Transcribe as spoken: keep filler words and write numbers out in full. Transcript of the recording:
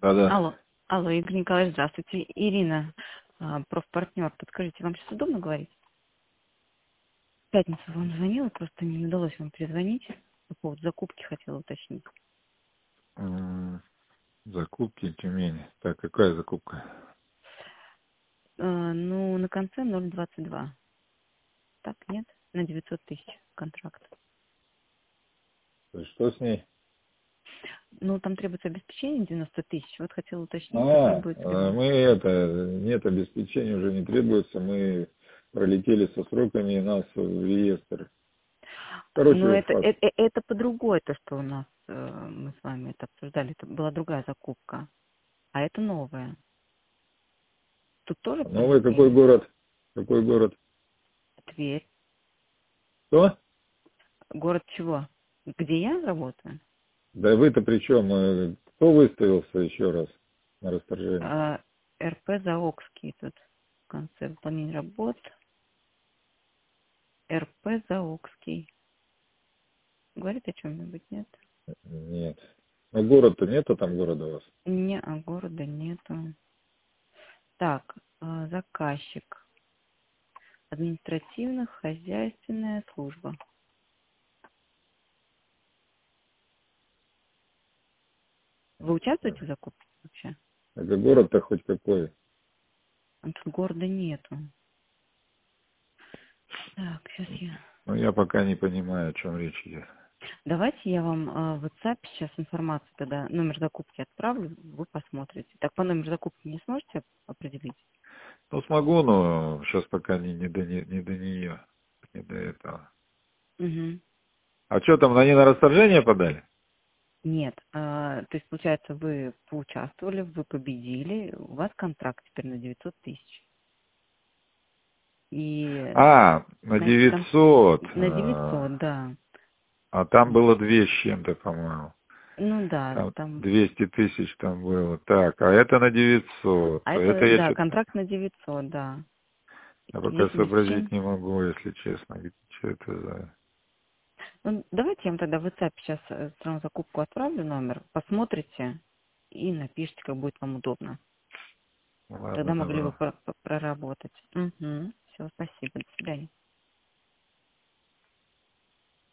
Да-да. Алло, алло, Игорь Николаевич, здравствуйте. Ирина, а, профпартнер. Подскажите, вам сейчас удобно говорить? В пятницу вам звонила, просто не удалось вам перезвонить. По поводу закупки хотела уточнить. М, Закупки Тюмени. Так, какая закупка? А, ну, на конце ноль двадцать два. Так, нет? На девятьсот тысяч контракт. То есть что с ней? Ну, там требуется обеспечение девяносто тысяч. Вот хотела уточнить, какая А, будет а, стоимость. мы это, нет, обеспечения уже не требуется, мы пролетели со сроками, и нас в реестр. Короче, Ну, в это, факт. это, это по другой, то, что у нас, э, мы с вами это обсуждали. Это была другая закупка. А это новая. Тут тоже Новый какой пролетели. город? Какой город? Тверь. Что? Город чего? Где я работаю? Да вы-то при чем? Э, Кто выставился еще раз на расторжение? А, РП Заокский тут в конце выполнения работ. РП Заокский. Говорит о чем-нибудь, нет? Нет. Ну город-то нету там города у вас? Не, а города нету. Так, а, заказчик. Административно-хозяйственная служба. Вы участвуете в закупке вообще? Это город-то хоть какой? А тут города нету. Так, сейчас я... Ну я пока не понимаю, о чем речь идет. Давайте я вам э, в WhatsApp сейчас информацию тогда, номер закупки отправлю, вы посмотрите. Так, по номеру закупки не сможете определить? Ну смогу, но сейчас пока не, не, до, не, не до нее, не до этого. Угу. А что там, они на расторжение подали? Нет, а, то есть, получается, вы поучаствовали, вы победили, у вас контракт теперь на девятьсот тысяч. И А, на кон- кон- девятьсот. на А девятьсот, да. а там было две с чем-то, по-моему. Ну да, Там там... двести тысяч там было. Так, а это на девятьсот. А Это это, я да, что-то контракт на девятьсот, да. я пока Есть сообразить обеспечение. не могу, если честно. Что это за... Ну, давайте я вам тогда в WhatsApp сейчас сразу закупку отправлю номер, посмотрите и напишите, как будет вам удобно. Ладно, Тогда могли бы добро. про- про- проработать. Угу. Все, спасибо, до свидания.